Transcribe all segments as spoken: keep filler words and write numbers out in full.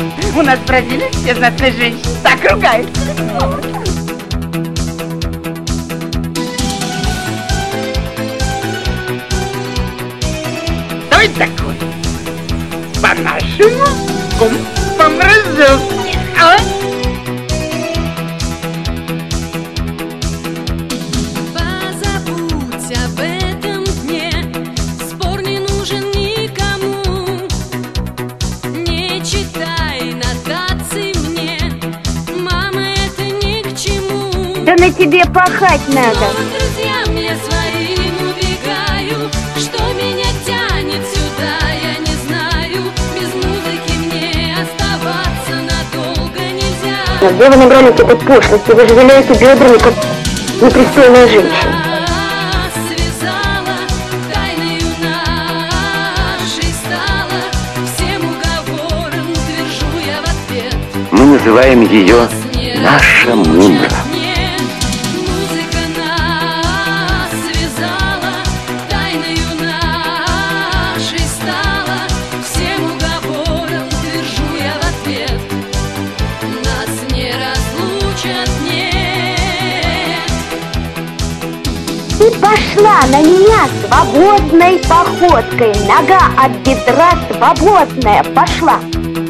У нас в Бразилии все знатные женщины так ругаются. Давайте такой. По-нашему, кум по-бразильски, а? Позабудь об этом дне, спор не нужен никому. Не читай нотаций мне, мама, это ни к чему. Да на тебе пахать надо. Снова к друзьям я своим убегаю, что меня тянет сюда, я не знаю. Без музыки мне оставаться надолго нельзя. Где вы набрались этой пошлости? Вы же виляете бедрами, как непристойная женщина. Связала, тайною нашей стала, всем уговором твержу я в ответ. Мы называем ее наша мумра. Музыка нас связала, тайною нашей стала, всем уговором твержу я в ответ. Нас не разлучат, нет. Ты пошла на меня свободной походкой. Нога от бедра свободная пошла.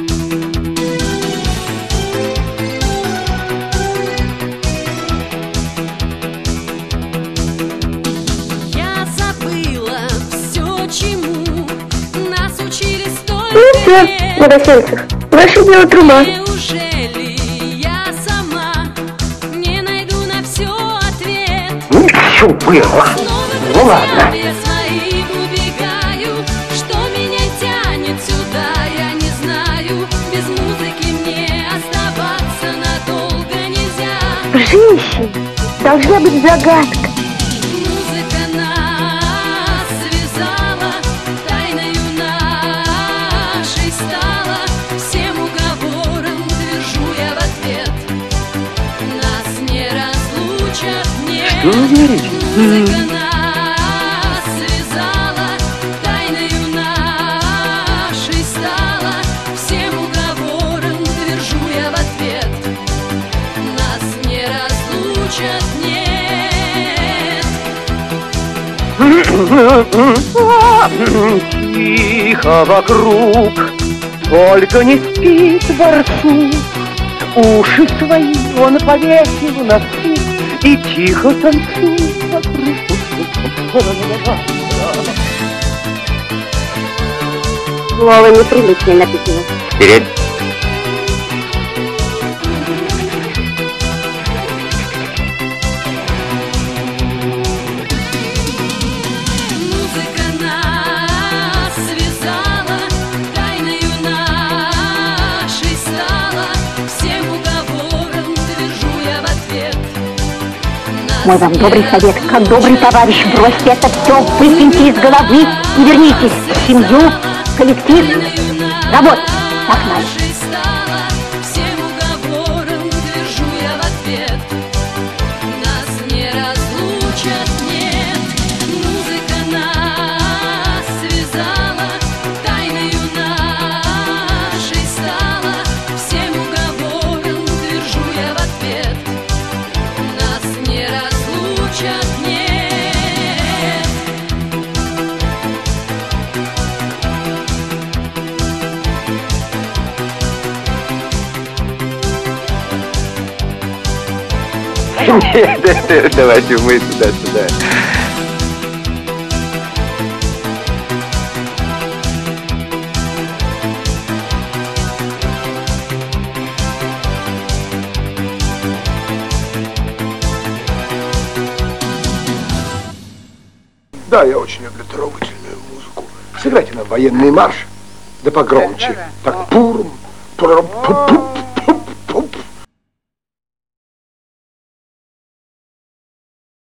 Я забыла все, чему нас учили столько Ну все, лет. Новосельцев, ваше дело труба. Неужели я сама не найду на все ответ? Ну, все было. Снова к Ну ладно. друзьям я своим убегаю, что меня тянет сюда, я не знаю. Без музыки мне оставаться надолго нельзя. Женщина должна быть загадка. Музыка нас связала, тайною нашей стала, всем уговором твержу я в ответ. Нас не разлучат, нет. Что вы говорите? Музыка нас связала, тайною нашей стала, всем уговором твержу я в ответ. Нас не разлучат, нет. Тихо вокруг, только не спит барсук. Уши свои он повесил на сук и тихо танцует вокруг. Слово неприличное написано. Вперед! Музыка нас связала, тайною нашей стала, всем уговором твержу я в ответ. Нас Мой вам добрый не совет, как добрый товарищ, бросьте это все, выкиньте из головы и вернитесь в семью, коллектив, работу. Так надо. нашей стала, всем уговором твержу я в ответ. Нас не разлучат, нет. Музыка нас связала, тайною нашей стала, всем уговором твержу я в ответ. Нас не разлучат, нет. Нет, давайте мы туда-сюда. Да, я очень люблю трогательную музыку. Сыграйте нам военный марш, да погромче. Так, пурм, пурм, пу, пу,